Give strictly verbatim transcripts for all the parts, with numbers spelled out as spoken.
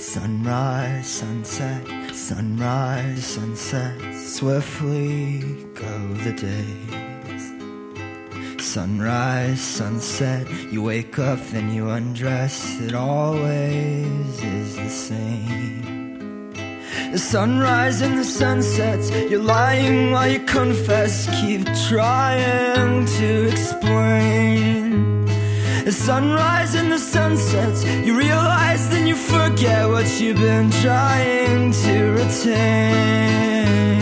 Sunrise, sunset, sunrise, sunset, swiftly go the days. Sunrise, sunset, you wake up, then you undress, it always is the same. The sunrise and the sunsets, you're lying while you confess, keep trying to explain. The sunrise and the sunsets, you realize, then you forget what you've been trying to retain.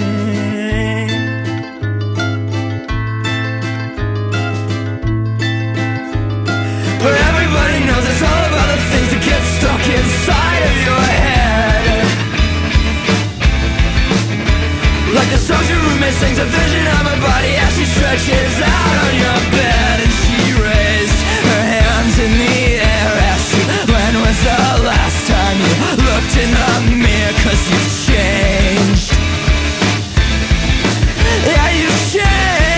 But everybody knows it's all about the things that get stuck inside of your head. Like the songs your roommate sings, a vision of her body as she stretches out on your bed. And she raised her hands in the air, asked you, when was the last time you looked in the mirror? Cause you've changed. Yeah, you've changed.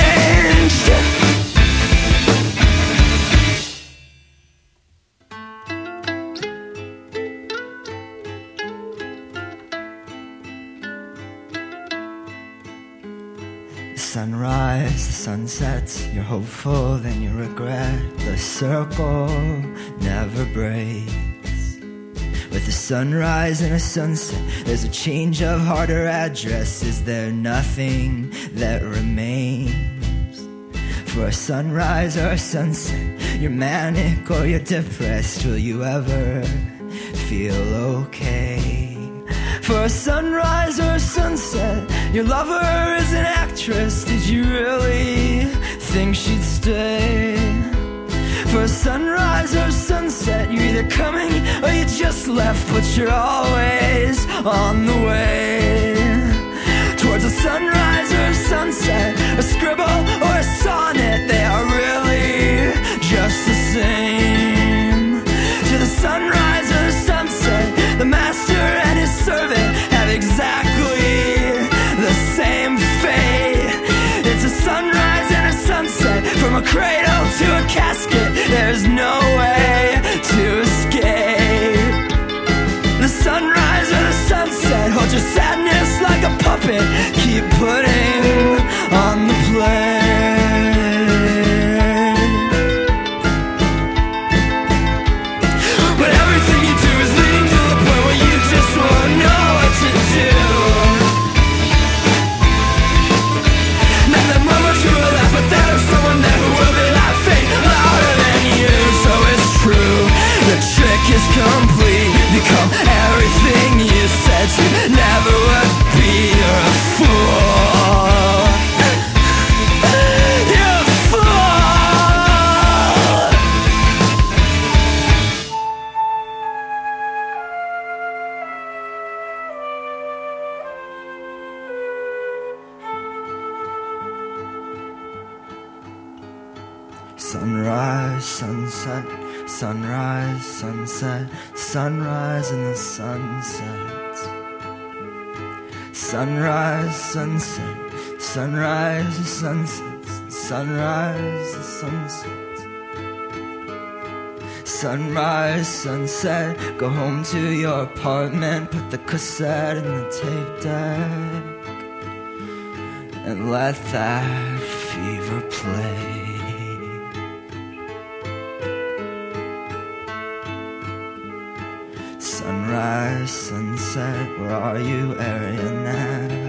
Sunrise, the sunsets, you're hopeful, then you regret. The circle never breaks. With a sunrise and a sunset, there's a change of heart or address. Is there nothing that remains? For a sunrise or a sunset, you're manic or you're depressed. Will you ever feel okay? For a sunrise or a sunset, your lover is an actress. Did you really think she'd stay? For a sunrise or a sunset, you're either coming or you just left, but you're always on the way. Towards a sunrise or a sunset, a scribble or a sonnet, they are really just the same. To the sunrise or the sunset, the master and his servant have exactly the same fate. It's a sunrise and a sunset, from a cradle to a casket, there's no way to escape. The sunrise or the sunset, hold your sadness like a puppet, keep putting on the play. But everything you do is leading to the point where you just won't know what to do. Not that moment you will laugh, but that of someone there who will be laughing louder than you. So it's true, the trick is complete. Become everything you said you never would be. You're a fool. You're a fool. Sunrise, sunset, sunrise, sunset, sunrise and the sunset. Sunrise, sunset, sunrise, sunset, sunrise, sunset. Sunrise, sunset, go home to your apartment, put the cassette in the tape deck, and let that fever play. Sunrise, sunset, where are you, Ariana?